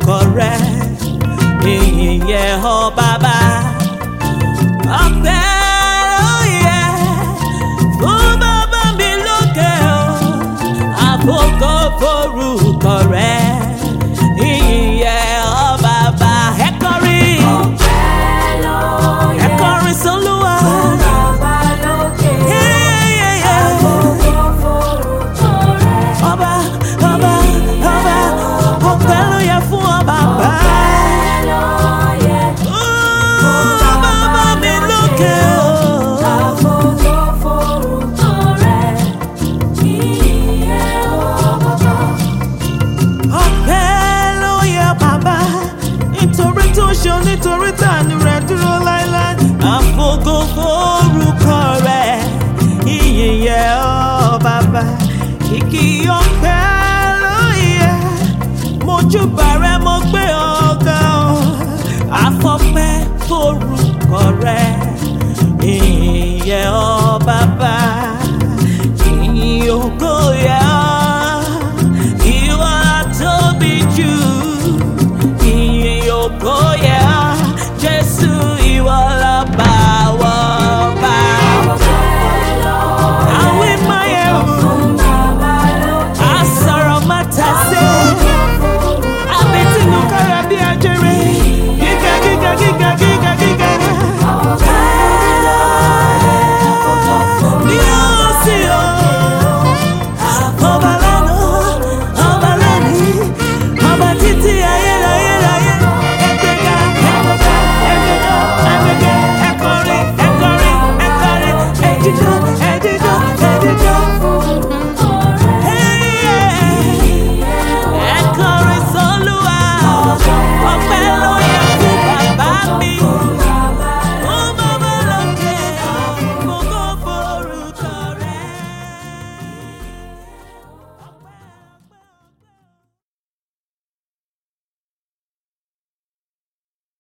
forúkọ rẹ, ìyìn yẹ ọ́ bàbá. Ọpẹ́ ló yẹ fún bàbá mi lókè o, àfògo forúkọ rẹ, ìyìn yẹ ọ́ bàbá. Ẹ kọrin, Ọpẹ́ ló yẹ ẹ kọrin s'Olúwa. fún bàbá lókè o, àfògo forúkọ rẹ̀. Ọba, ọba, ọba, ọpẹ́ ló yẹ fún ọ bàbá. Ọpẹ́ ló yẹ fún Bàbá mi lókè o. àfògo forúkọ rẹ̀. Ìyè o bàbá. Ọpẹ́ ló yẹ bàbá, nítorí tó ṣe nítorí tàánú rẹ̀ dúró láéláé. Àfògo forúkọ rẹ̀, ìyìn yẹ ọ́ bàbá. Kìkì ọpẹ́ ló yẹ, mojúbà rẹ mo gbé ọ̀gá o. Àfọpẹ́ forúkọ rẹ̀, ìyìn yẹ ọ́